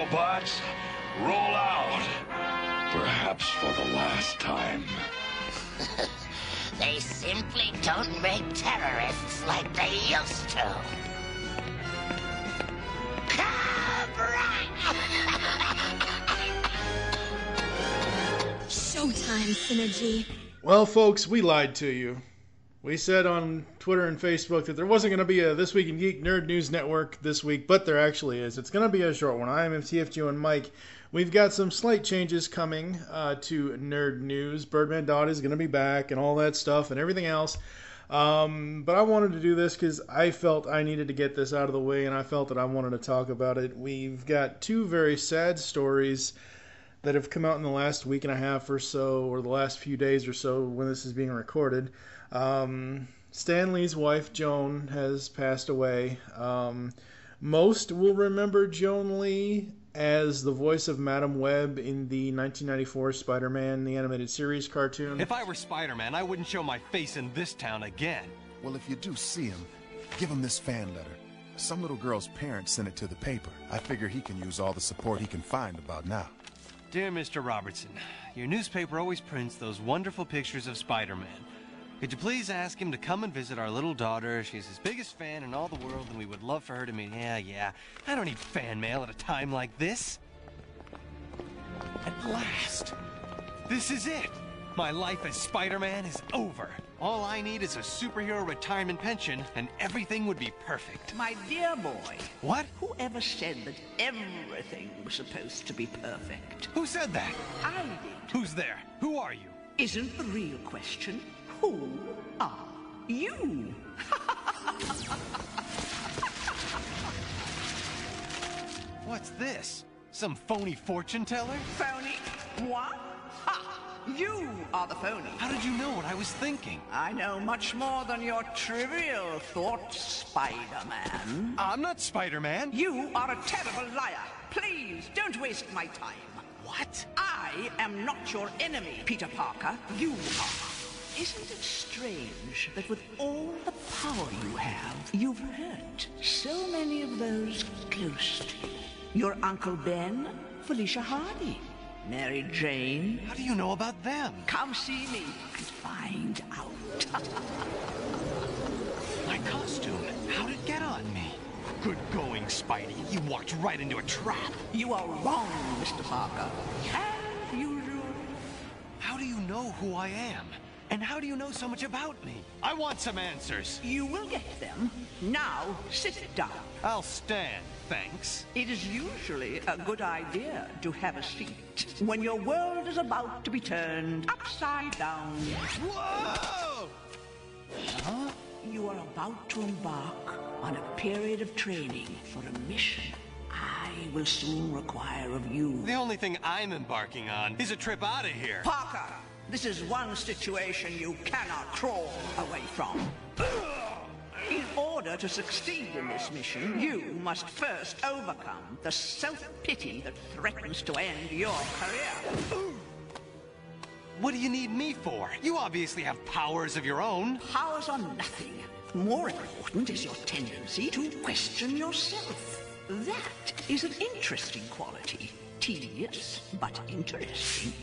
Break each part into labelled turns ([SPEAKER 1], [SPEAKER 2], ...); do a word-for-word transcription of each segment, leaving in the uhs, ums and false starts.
[SPEAKER 1] Autobots, roll out. Perhaps for the last time.
[SPEAKER 2] They simply don't make terrorists like they used to. Cobra!
[SPEAKER 3] Showtime, Synergy.
[SPEAKER 4] Well, folks, we lied to you. We said on Twitter and Facebook that there wasn't going to be a This Week in Geek Nerd News Network this week, but there actually is. It's going to be a short one. I am M T F Joe and Mike. We've got some slight changes coming uh, to Nerd News. Birdman Dodd is going to be back and all that stuff and everything else. Um, but I wanted to do this because I felt I needed to get this out of the way, and I felt that I wanted to talk about it. We've got two very sad stories that have come out in the last week and a half or so, or the last few days or so when this is being recorded. Um, Stan Lee's wife, Joan, has passed away. Um, most will remember Joan Lee as the voice of Madam Web in the nineteen ninety-four Spider-Man, the animated series cartoon.
[SPEAKER 5] If I were Spider-Man, I wouldn't show my face in this town again.
[SPEAKER 6] Well, if you do see him, give him this fan letter. Some little girl's parents sent it to the paper. I figure he can use all the support he can find about now.
[SPEAKER 5] Dear Mister Robertson, your newspaper always prints those wonderful pictures of Spider-Man. Could you please ask him to come and visit our little daughter? She's his biggest fan in all the world, and we would love for her to meet... Yeah, yeah. I don't need fan mail at a time like this. At last. This is it. My life as Spider-Man is over. All I need is a superhero retirement pension, and everything would be perfect.
[SPEAKER 7] My dear boy.
[SPEAKER 5] What?
[SPEAKER 7] Whoever said that everything was supposed to be perfect?
[SPEAKER 5] Who said that?
[SPEAKER 7] I did.
[SPEAKER 5] Who's there? Who are you?
[SPEAKER 7] Isn't the real question, who are you?
[SPEAKER 5] What's this? Some phony fortune teller?
[SPEAKER 7] Phony? What? Ha! You are the phony.
[SPEAKER 5] How did you know what I was thinking?
[SPEAKER 7] I know much more than your trivial thoughts, Spider-Man.
[SPEAKER 5] I'm not Spider-Man.
[SPEAKER 7] You are a terrible liar. Please, don't waste my time.
[SPEAKER 5] What?
[SPEAKER 7] I am not your enemy, Peter Parker. You are. Isn't it strange that with all the power you have, you've hurt so many of those close to you? Your Uncle Ben, Felicia Hardy, Mary Jane.
[SPEAKER 5] How do you know about them?
[SPEAKER 7] Come see me and find out.
[SPEAKER 5] My costume, how'd it get on me? Good going, Spidey. You walked right into a trap.
[SPEAKER 7] You are wrong, Mister Parker. As usual.
[SPEAKER 5] How do you know who I am? And how do you know so much about me? I want some answers.
[SPEAKER 7] You will get them. Now, sit down.
[SPEAKER 5] I'll stand, thanks.
[SPEAKER 7] It is usually a good idea to have a seat when your world is about to be turned upside down.
[SPEAKER 5] Whoa!
[SPEAKER 7] Huh? You are about to embark on a period of training for a mission I will soon require of you.
[SPEAKER 5] The only thing I'm embarking on is a trip out of here.
[SPEAKER 7] Parker, this is one situation you cannot crawl away from. In order to succeed in this mission, you must first overcome the self-pity that threatens to end your career.
[SPEAKER 5] What do you need me for? You obviously have powers of your own.
[SPEAKER 7] Powers are nothing. More important is your tendency to question yourself. That is an interesting quality. Tedious, but interesting.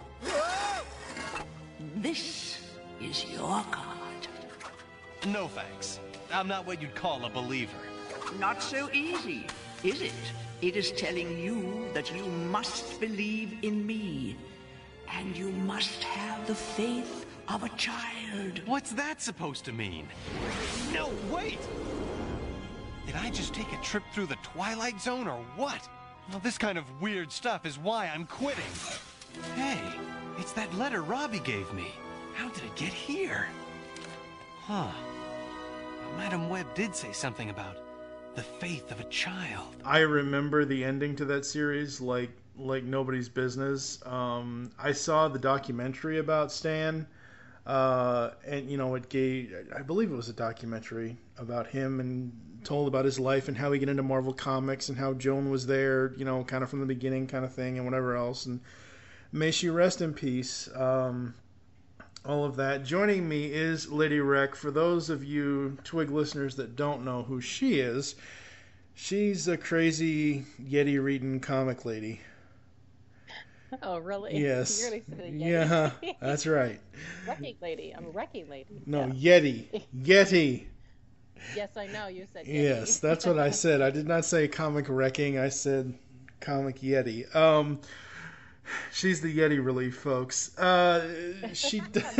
[SPEAKER 7] This is your card.
[SPEAKER 5] No thanks. I'm not what you'd call a believer.
[SPEAKER 7] Not so easy, is it? It is telling you that you must believe in me. And you must have the faith of a child.
[SPEAKER 5] What's that supposed to mean? No, wait! Did I just take a trip through the Twilight Zone or what? Well, this kind of weird stuff is why I'm quitting. Hey, it's that letter Robbie gave me. How did it get here? Huh. Madam Web did say something about the faith of a child.
[SPEAKER 4] I remember the ending to that series like like nobody's business. Um, I saw the documentary about Stan, uh, and you know it gave. I believe it was a documentary about him and told about his life and how he got into Marvel Comics and how Joan was there, you know, kind of from the beginning, kind of thing, and whatever else. And may she rest in peace. Um, all of that. Joining me is Lady Rec. For those of you Twig listeners that don't know who she is, She's a crazy Yeti reading comic lady.
[SPEAKER 8] Oh, really?
[SPEAKER 4] Yes.
[SPEAKER 8] You're gonna say Yeti.
[SPEAKER 4] Yeah, that's right.
[SPEAKER 8] Wrecking lady. I'm a wrecking lady.
[SPEAKER 4] No,
[SPEAKER 8] yeah.
[SPEAKER 4] Yeti. Yeti.
[SPEAKER 8] Yes, I know. You said Yeti.
[SPEAKER 4] Yes, that's what I said. I did not say comic wrecking. I said comic Yeti. Um, she's the Yeti relief, folks. Uh, she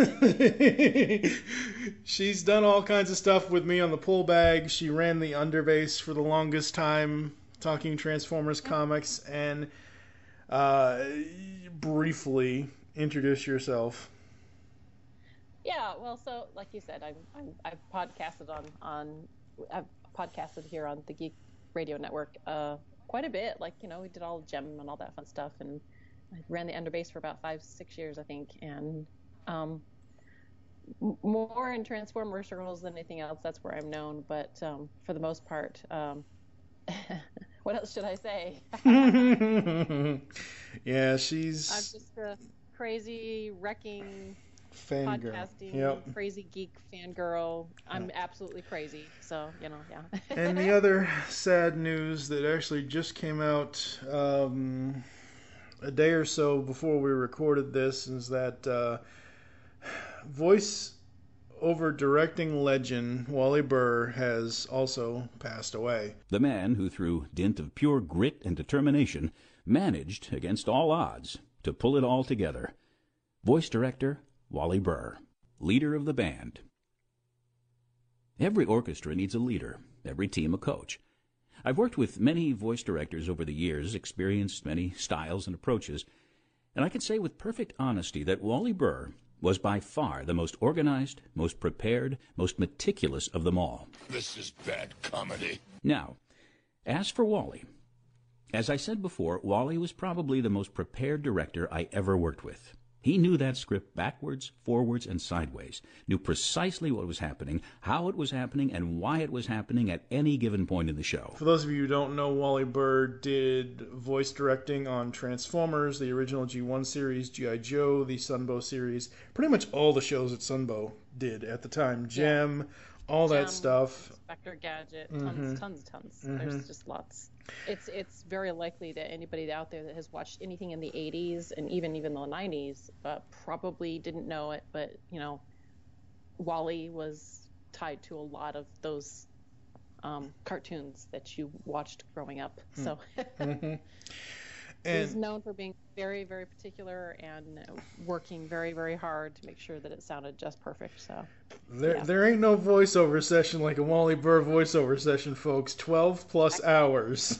[SPEAKER 4] she's done all kinds of stuff with me on the pull bag. She ran the underbase for the longest time, talking Transformers comics, and uh, briefly introduce yourself.
[SPEAKER 8] Yeah, well, so like you said, I've, I've, I've podcasted on, on I've podcasted here on the Geek Radio Network uh, quite a bit. Like, you know, we did all Gem and all that fun stuff, and I ran the Underbase for about five, six years, I think, and um, m- more in Transformer circles than anything else. That's where I'm known, but um, for the most part, um, what else should I say?
[SPEAKER 4] Yeah, she's...
[SPEAKER 8] I'm just a crazy, wrecking...
[SPEAKER 4] Fangirl.
[SPEAKER 8] Podcasting,
[SPEAKER 4] Yep.
[SPEAKER 8] crazy geek fangirl. I'm absolutely crazy. So, you know, yeah.
[SPEAKER 4] And the other sad news that actually just came out um, a day or so before we recorded this is that uh, voice over directing legend Wally Burr has also passed away.
[SPEAKER 9] The man who, through dint of pure grit and determination, managed, against all odds, to pull it all together. Voice director Wally Burr, leader of the band. Every orchestra needs a leader, every team a coach. I've worked with many voice directors over the years, experienced many styles and approaches, and I can say with perfect honesty that Wally Burr was by far the most organized, most prepared, most meticulous of them all.
[SPEAKER 1] This is bad comedy.
[SPEAKER 9] Now, as for Wally, as I said before, Wally was probably the most prepared director I ever worked with. He knew that script backwards, forwards, and sideways, knew precisely what was happening, how it was happening, and why it was happening at any given point in the show.
[SPEAKER 4] For those of you who don't know, Wally Burr did voice directing on Transformers, the original G one series, G I. Joe, the Sunbow series, pretty much all the shows that Sunbow did at the time. Gem, yeah. all
[SPEAKER 8] Gem,
[SPEAKER 4] that stuff.
[SPEAKER 8] Inspector Gadget, tons,
[SPEAKER 4] mm-hmm.
[SPEAKER 8] tons, tons.
[SPEAKER 4] Mm-hmm.
[SPEAKER 8] There's just lots. It's it's very likely that anybody out there that has watched anything in the eighties and even even the nineties uh, probably didn't know it, but you know, Wally was tied to a lot of those um, cartoons that you watched growing up. Mm. So
[SPEAKER 4] mm-hmm.
[SPEAKER 8] he's known for being very very particular and working very very hard to make sure that it sounded just perfect. So
[SPEAKER 4] there
[SPEAKER 8] yeah.
[SPEAKER 4] there ain't no voiceover session like a Wally Burr voiceover session, folks. twelve plus hours.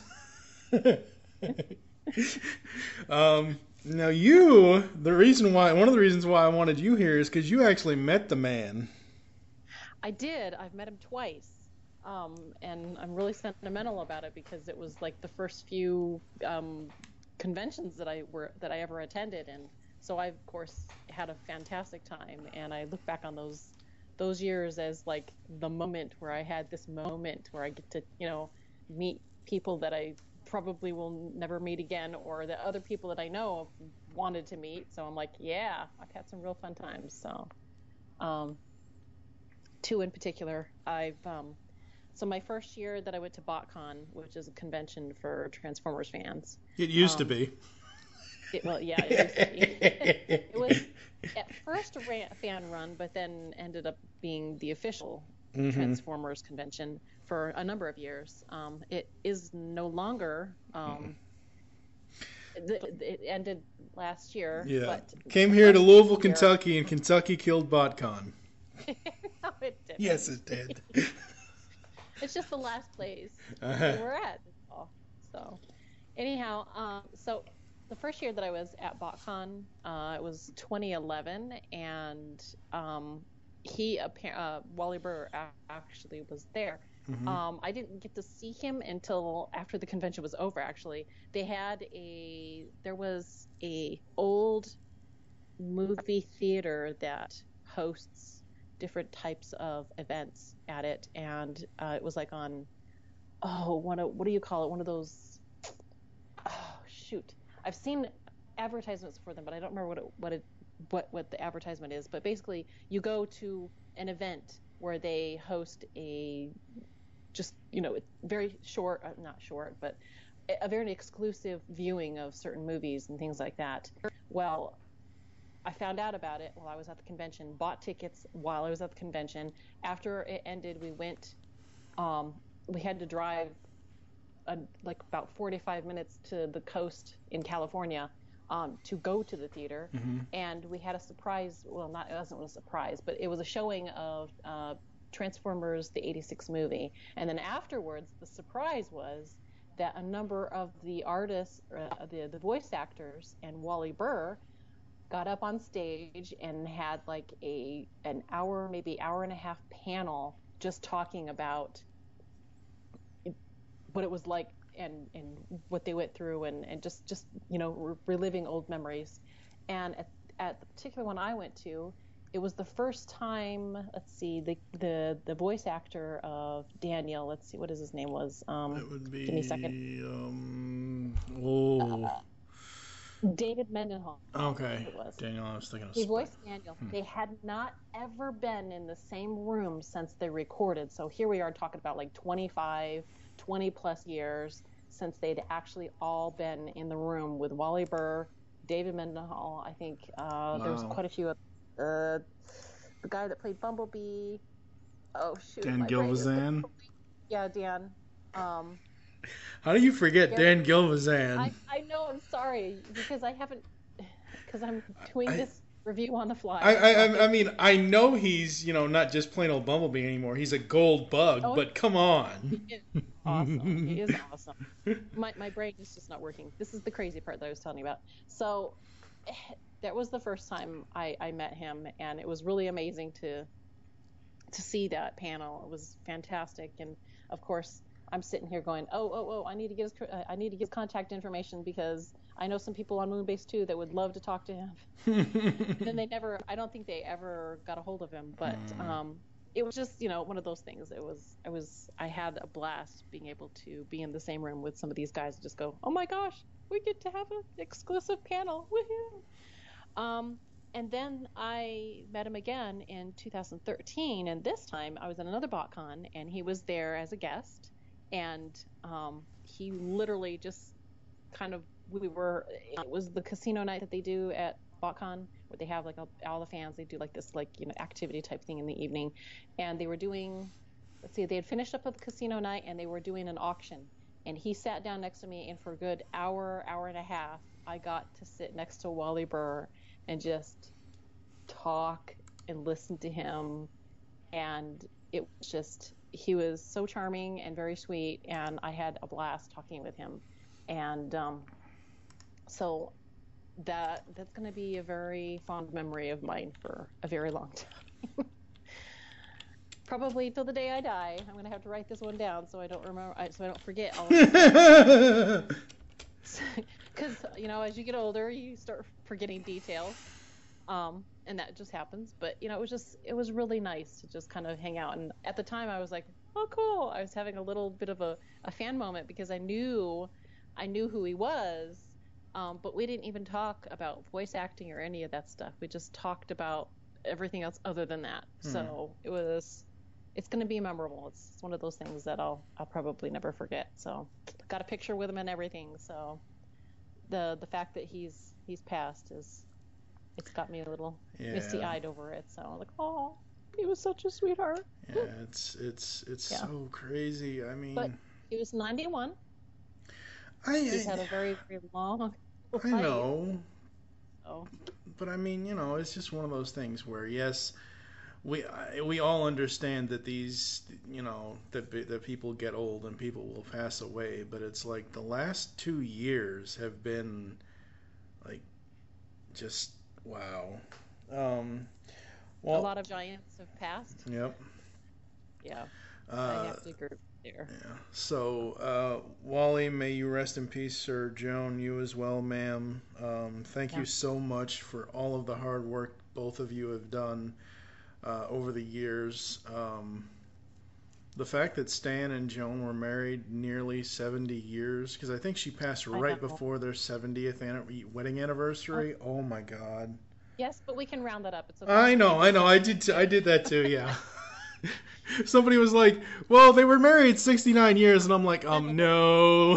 [SPEAKER 4] um, now you, the reason why, one of the reasons why I wanted you here is because you actually met the man.
[SPEAKER 8] I did. I've met him twice. Um, and I'm really sentimental about it because it was like the first few um, conventions that I were that I ever attended, and so I of course had a fantastic time. And I look back on those those years as like the moment where I had this moment where I get to you know meet people that I probably will never meet again, or the other people that I know wanted to meet. So I'm like, yeah, I've had some real fun times. So um, two in particular, I've um, So my first year that I went to BotCon, which is a convention for Transformers fans.
[SPEAKER 4] It used
[SPEAKER 8] um,
[SPEAKER 4] to be.
[SPEAKER 8] It, well, yeah, it used to be. It was at first a ran, fan run, but then ended up being the official mm-hmm. Transformers convention for a number of years. Um, it is no longer. Um, it, it ended last year.
[SPEAKER 4] Yeah.
[SPEAKER 8] But
[SPEAKER 4] Came here to Louisville, Kentucky, and Kentucky killed BotCon.
[SPEAKER 8] No, it didn't.
[SPEAKER 4] Yes, it did.
[SPEAKER 8] It's just the last place
[SPEAKER 4] uh-huh.
[SPEAKER 8] we're at. So, anyhow, um, so the first year that I was at BotCon, uh, it was twenty eleven, and um, he, uh, Wally Burr, actually was there. Mm-hmm. Um, I didn't get to see him until after the convention was over. Actually, they had a there was a old movie theater that hosts different types of events at it, and uh, it was like on oh one of what do you call it one of those oh shoot I've seen advertisements for them, but I don't remember what it, what it what what the advertisement is. But basically, you go to an event where they host a just, you know, very short, uh, not short, but a very exclusive viewing of certain movies and things like that. Well, I found out about it while I was at the convention, bought tickets while I was at the convention. After it ended, we went, um, we had to drive a, like about forty-five minutes to the coast in California um, to go to the theater.
[SPEAKER 4] Mm-hmm.
[SPEAKER 8] And we had a surprise, well, not, it wasn't a surprise, but it was a showing of uh, Transformers, the eighty-six movie. And then afterwards, the surprise was that a number of the artists, uh, the, the voice actors, and Wally Burr got up on stage and had like a an hour, maybe hour and a half panel just talking about what it was like and, and what they went through and, and just, just, you know, re- reliving old memories. And at, at the particular one I went to, it was the first time, let's see, the the, the voice actor of Daniel, let's see what his name was. Um,
[SPEAKER 4] It would be.
[SPEAKER 8] give me a second.
[SPEAKER 4] Um, oh.
[SPEAKER 8] Uh, David Mendenhall.
[SPEAKER 4] Okay.
[SPEAKER 8] It was.
[SPEAKER 4] Daniel, I was thinking of.
[SPEAKER 8] He
[SPEAKER 4] Spike.
[SPEAKER 8] voiced Daniel.
[SPEAKER 4] Hmm.
[SPEAKER 8] They had not ever been in the same room since they recorded. So here we are talking about like twenty-five, twenty plus years since they'd actually all been in the room with Wally Burr, David Mendenhall. I think uh, there was
[SPEAKER 4] Wow.
[SPEAKER 8] quite a few. Uh, the guy that played Bumblebee. Oh shoot.
[SPEAKER 4] Dan
[SPEAKER 8] my brain is
[SPEAKER 4] Gilvezan?
[SPEAKER 8] completely- Yeah, Dan. Um,
[SPEAKER 4] How do you forget
[SPEAKER 8] Yeah.
[SPEAKER 4] Dan Gilvezan?
[SPEAKER 8] I, I know, I'm sorry, because I haven't, because I'm doing
[SPEAKER 4] I-
[SPEAKER 8] this review on the fly.
[SPEAKER 4] I, I, I, I mean, I know he's, you know, not just plain old Bumblebee anymore. He's a gold bug,
[SPEAKER 8] Oh,
[SPEAKER 4] but come on.
[SPEAKER 8] He is awesome. He is awesome. My, my brain is just not working. This is the crazy part that I was telling you about. So that was the first time I, I met him, and it was really amazing to to see that panel. It was fantastic, and of course, I'm sitting here going, oh, oh, oh, I need to get his, uh, I need to get his contact information because I know some people on Moonbase too that would love to talk to him. And then they never, I don't think they ever got a hold of him, but um, it was just, you know, one of those things. It was, I was, I had a blast being able to be in the same room with some of these guys and just go, oh my gosh, we get to have an exclusive panel. Woohoo! Um, and then I met him again in two thousand thirteen, and this time I was at another BotCon, and he was there as a guest, and um, he literally just kind of, we were, it was the casino night that they do at BotCon, where they have like all, all the fans, they do like this like, you know, activity type thing in the evening, and they were doing, let's see, they had finished up with the casino night, and they were doing an auction, and he sat down next to me, and for a good hour, hour and a half, I got to sit next to Wally Burr and just talk and listen to him, and it was just, he was so charming and very sweet, and I had a blast talking with him, and um, so that that's going to be a very fond memory of mine for a very long time. Probably till the day I die. I'm going to have to write this one down so I don't remember, so I don't forget all of it. Because, you know, as you get older, you start forgetting details. Um, and that just happens. But, you know, it was just, it was really nice to just kind of hang out. And at the time I was like, oh, cool. I was having a little bit of a, a fan moment because I knew, I knew who he was. Um, but we didn't even talk about voice acting or any of that stuff. We just talked about everything else other than that. Hmm. So it was, it's going to be memorable. It's, it's one of those things that I'll, I'll probably never forget. So got a picture with him and everything. So the, the fact that he's, he's passed is, it's got me a little yeah. misty-eyed over it. So I'm like, oh, he was such a sweetheart.
[SPEAKER 4] Yeah, it's it's it's yeah. so crazy. I mean,
[SPEAKER 8] but he was ninety-one.
[SPEAKER 4] I,
[SPEAKER 8] He's
[SPEAKER 4] I,
[SPEAKER 8] had a very very long life.
[SPEAKER 4] I know.
[SPEAKER 8] Oh.
[SPEAKER 4] But I mean, you know, it's just one of those things where yes, we we all understand that these, you know, that that people get old and people will pass away. But it's like the last two years have been like just. Wow. Um, well,
[SPEAKER 8] a lot of giants have passed.
[SPEAKER 4] Yep.
[SPEAKER 8] Yeah.
[SPEAKER 4] Uh,
[SPEAKER 8] I have to agree there.
[SPEAKER 4] Yeah. So, uh, Wally, may you rest in peace, sir. Joan, you as well, ma'am. Um, thank yeah. you so much for all of the hard work both of you have done uh, over the years. Um, the fact that Stan and Joan were married nearly seventy years, because I think she passed right before their seventieth wedding anniversary. Oh. oh my God.
[SPEAKER 8] Yes, but we can round that up. It's okay.
[SPEAKER 4] I know, I know. I did. T- I did that too. Yeah. Somebody was like, well, they were married sixty-nine years, and I'm like, um, no.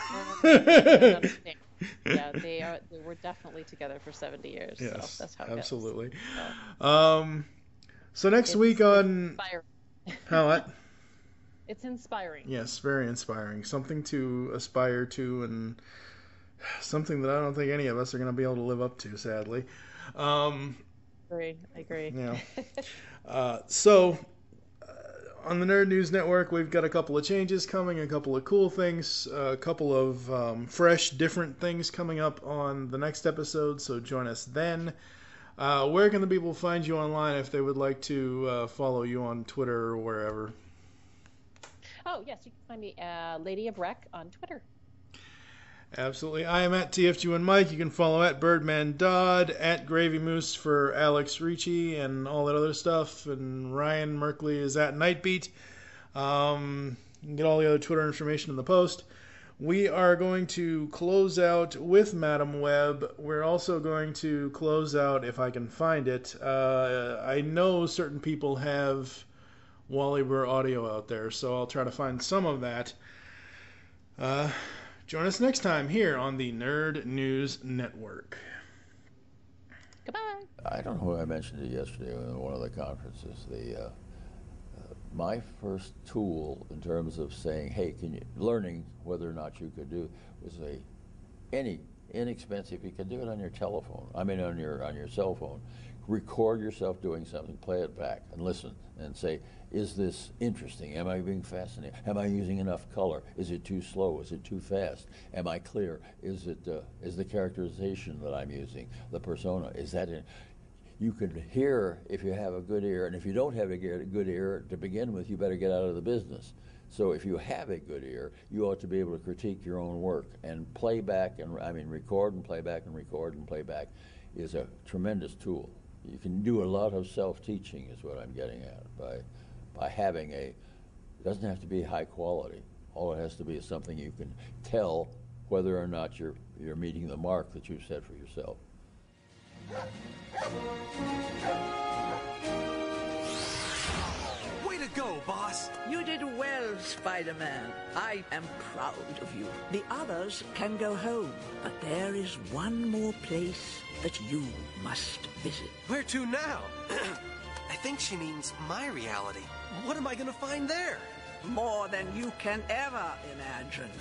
[SPEAKER 8] Yeah, they are. They were definitely together for seventy years.
[SPEAKER 4] Yes,
[SPEAKER 8] so that's how it
[SPEAKER 4] absolutely.
[SPEAKER 8] Goes. So,
[SPEAKER 4] um, so next
[SPEAKER 8] it's,
[SPEAKER 4] week on
[SPEAKER 8] inspiring.
[SPEAKER 4] How what?
[SPEAKER 8] It's inspiring.
[SPEAKER 4] Yes, very inspiring. Something to aspire to, and something that I don't think any of us are going to be able to live up to, sadly. Um,
[SPEAKER 8] I agree. I agree.
[SPEAKER 4] Yeah. uh, so. On the Nerd News Network, we've got a couple of changes coming, a couple of cool things, a couple of um, fresh, different things coming up on the next episode, so join us then. Uh, where can the people find you online if they would like to uh, follow you on Twitter or wherever?
[SPEAKER 8] Oh, yes, you can find me uh, Lady of Rec on Twitter.
[SPEAKER 4] Absolutely. I am at T F G one Mike. You can follow at Birdman Dodd, at Gravy Moose for Alex Ricci and all that other stuff. And Ryan Merkley is at Nightbeat. Um, you can get all the other Twitter information in the post. We are going to close out with Madam Web. We're also going to close out, if I can find it. Uh, I know certain people have Wally Burr audio out there, so I'll try to find some of that. Uh... Join us next time here on the Nerd News Network.
[SPEAKER 8] Goodbye.
[SPEAKER 10] I don't know who I mentioned it yesterday in one of the conferences. The uh, uh, my first tool in terms of saying, "Hey, can you?" learning whether or not you could do was a any inexpensive. You can do it on your telephone. I mean, on your on your cell phone. Record yourself doing something, play it back, and listen, and say, is this interesting? Am I being fascinated? Am I using enough color? Is it too slow? Is it too fast? Am I clear? Is it uh, is the characterization that I'm using, the persona, is that in? You can hear if you have a good ear, and if you don't have a good ear to begin with, you better get out of the business. So if you have a good ear, you ought to be able to critique your own work, and play back, and I mean record and play back and record and play back is a tremendous tool. You can do a lot of self-teaching is what I'm getting at by by having a, it doesn't have to be high quality. All it has to be is something you can tell whether or not you're you're meeting the mark that you've set for yourself.
[SPEAKER 5] Way to go, boss!
[SPEAKER 7] You did well, Spider-Man. I am proud of you. The others can go home, but there is one more place that you must visit.
[SPEAKER 5] Where to now? I think she means my reality. What am I gonna find there?
[SPEAKER 7] More than you can ever imagine.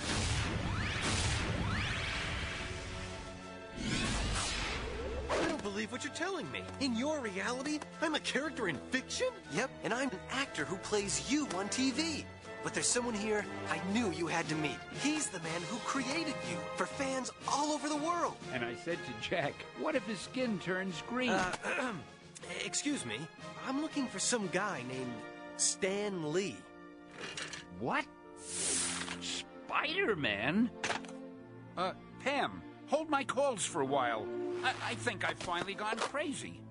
[SPEAKER 5] I don't believe what you're telling me. In your reality, I'm a character in fiction? Yep, and I'm an actor who plays you on T V. But there's someone here I knew you had to meet. He's the man who created you for fans all over the world.
[SPEAKER 11] And I said to Jack, what if his skin turns green?
[SPEAKER 5] Uh, excuse me. I'm looking for some guy named Stan Lee.
[SPEAKER 11] What? Spider-Man? Uh, Pam, hold my calls for a while. I, I think I've finally gone crazy.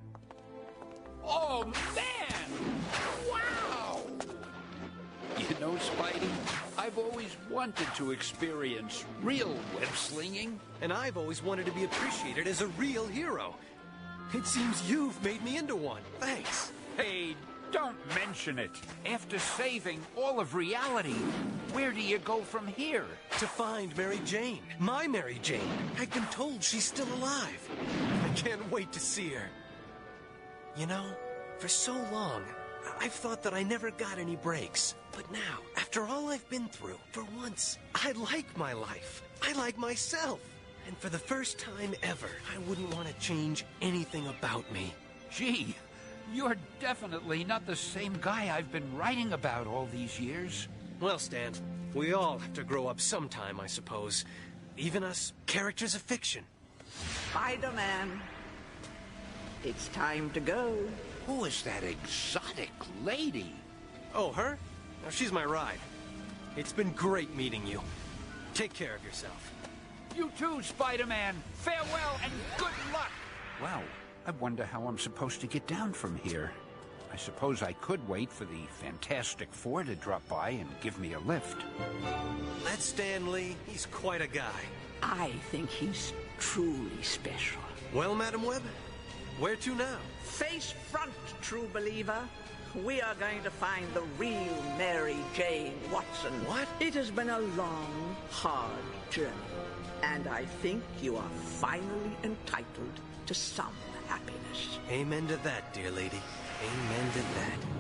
[SPEAKER 11] Oh, man! Wow! You know, Spidey, I've always wanted to experience real web-slinging.
[SPEAKER 5] And I've always wanted to be appreciated as a real hero. It seems you've made me into one. Thanks.
[SPEAKER 11] Hey, don't mention it. After saving all of reality, where do you go from here?
[SPEAKER 5] To find Mary Jane. My Mary Jane. I've been told she's still alive. I can't wait to see her. You know, for so long, I've thought that I never got any breaks. But now, after all I've been through, for once, I like my life. I like myself. And for the first time ever, I wouldn't want to change anything about me.
[SPEAKER 11] Gee, you're definitely not the same guy I've been writing about all these years.
[SPEAKER 5] Well, Stan, we all have to grow up sometime, I suppose. Even us characters of fiction.
[SPEAKER 7] Spider-Man, it's time to go.
[SPEAKER 11] Who is that exotic lady?
[SPEAKER 5] Oh, her? Oh, she's my ride. It's been great meeting you. Take care of yourself.
[SPEAKER 11] You too, Spider-Man. Farewell and good luck. Wow, I wonder how I'm supposed to get down from here. I suppose I could wait for the Fantastic Four to drop by and give me a lift.
[SPEAKER 5] That's Stan Lee. He's quite a guy.
[SPEAKER 7] I think he's truly special.
[SPEAKER 5] Well, Madam Web, where to now?
[SPEAKER 7] Face front, true believer. we are going to find the real Mary Jane Watson.
[SPEAKER 5] What?
[SPEAKER 7] It has been a long, hard journey, and I think you are finally entitled to some happiness.
[SPEAKER 5] Amen to that, dear lady. Amen to that.